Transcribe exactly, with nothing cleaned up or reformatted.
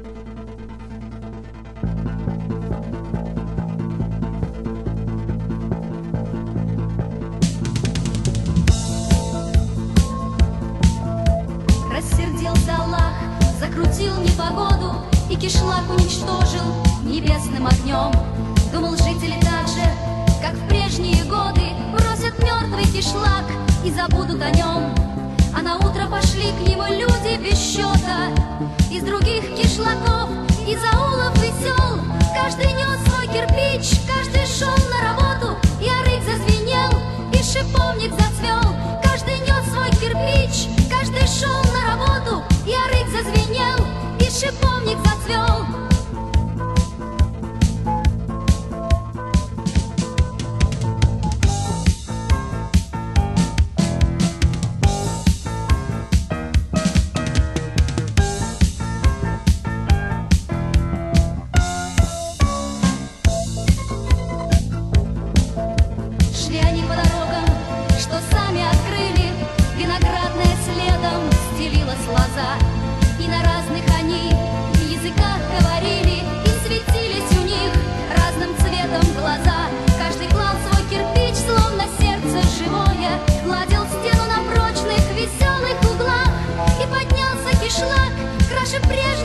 Рассердился Аллах, закрутил непогоду и кишлак уничтожил небесным огнем. Думал, жители так же, как в прежние годы, бросят мертвый кишлак и забудут о нем. А на утро пошли к нему люди без счета из других кишлаков, из аулов и сел. Каждый нес свой кирпич, каждый шел на работу, и арык зазвенел, и шиповник зацвел. Каждый нес свой кирпич, каждый шел на работу, и арык зазвенел, и шиповник зацвел. Шли они по дорогам, что сами открыли, виноградная следом стелилась лоза, и на разных они языках говорили, и светились у них разным цветом глаза. Каждый клал свой кирпич, словно сердце живое, гладил стену на прочных веселых углах, и поднялся кишлак краше прежде.